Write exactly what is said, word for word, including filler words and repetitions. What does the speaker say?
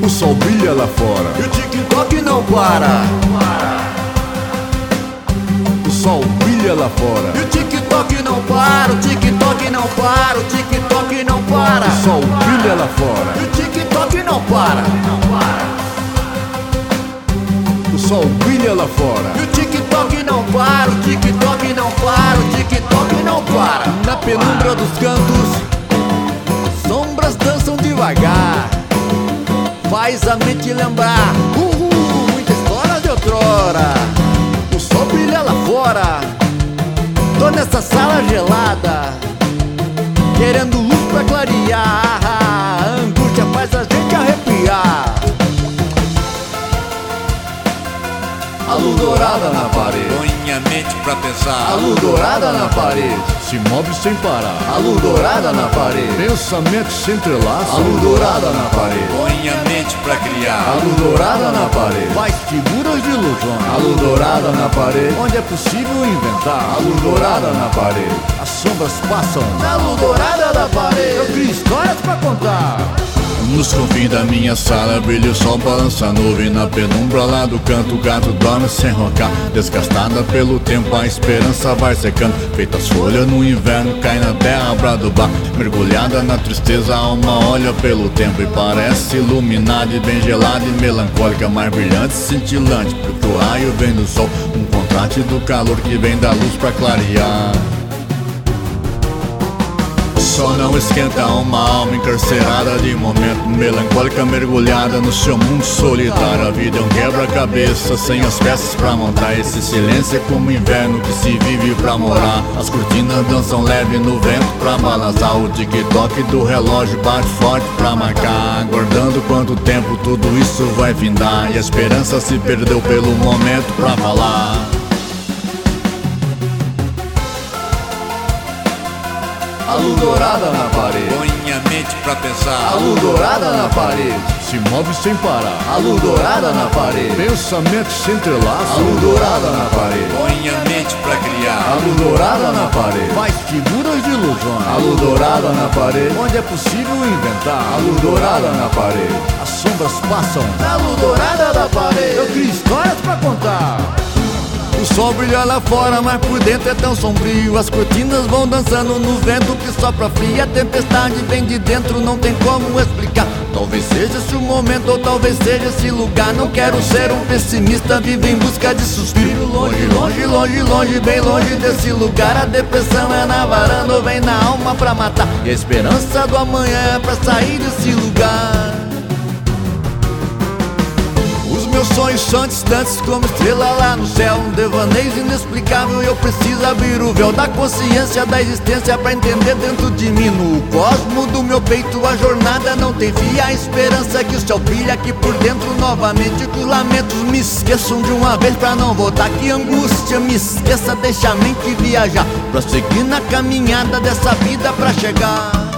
O sol brilha lá fora e o TikTok não para. O sol brilha lá fora E o TikTok não para, o TikTok não para, o TikTok não para. O sol brilha lá fora E o TikTok não para. O sol brilha lá fora E o TikTok não para, o TikTok não para, o TikTok não para. Na penumbra dos cantos, sombras dançam devagar. Faz a mente lembrar, uhul, muita história de outrora. O sol brilha lá fora, Tô nessa sala gelada, querendo luz pra clarear. A angústia faz a gente arrepiar. a luz dourada na parede. Põe a mente pra A pensar. luz dourada na parede se move sem parar. A luz dourada na parede. Pensamentos se entrelaçam. A luz dourada na parede. Põe a mente pra A criar. luz dourada na parede Faz figuras de ilusões. A luz dourada na parede, onde é possível inventar. A luz dourada na parede, as sombras passam. Na luz dourada da parede Eu crio histórias pra contar. Nos confins da minha sala brilha o sol, balança a nuvem na penumbra lá do canto. O gato dorme sem roncar, desgastada pelo tempo, a esperança vai secando. Feitas folhas no inverno, cai na terra pra adubar. Mergulhada na tristeza, a alma olha pelo tempo e parece iluminada e bem gelada e melancólica, mais brilhante, cintilante, porque o raio vem do sol, um contraste do calor que vem da luz pra clarear. O sol não esquenta uma alma encarcerada de momento, melancólica, mergulhada no seu mundo solitário. A vida é um quebra-cabeça sem as peças pra montar. Esse silêncio é como inverno que se vive pra morar. As cortinas dançam leve no vento pra balançar. O tic-toc do relógio bate forte pra marcar, aguardando quanto tempo tudo isso vai findar. E a esperança se perdeu pelo momento pra falar. A luz dourada na parede, Põe a mente pra a pensar. luz dourada na parede, se move sem parar. A luz dourada na parede. Pensamentos se A entrelaçam. luz dourada na parede. Põe a mente pra A criar. luz dourada na parede, Faz figuras de ilusões. a luz dourada na parede, onde é possível inventar. A luz dourada na parede, as sombras passam. Na luz dourada da parede Eu crio histórias pra contar. o sol brilha lá fora, mas por dentro é tão sombrio. As cortinas vão dançando no vento que sopra fria. A tempestade vem de dentro, não tem como explicar. Talvez seja esse o momento, ou talvez seja esse lugar. Não quero ser um pessimista, vivo em busca de suspiro. Longe, longe, longe, longe, bem longe desse lugar. A depressão é na varanda ou vem na alma pra matar. E a esperança do amanhã é pra sair desse lugar. Meus sonhos são distantes como estrela lá no céu. Um devaneio inexplicável e eu preciso abrir o véu da consciência da existência pra entender dentro de mim. No cosmo do meu peito a jornada não tem fim. A esperança que o céu brilha aqui por dentro novamente. Que os lamentos me esqueçam de uma vez pra não voltar. Que angústia me esqueça, deixa a mente viajar pra seguir na caminhada dessa vida pra chegar.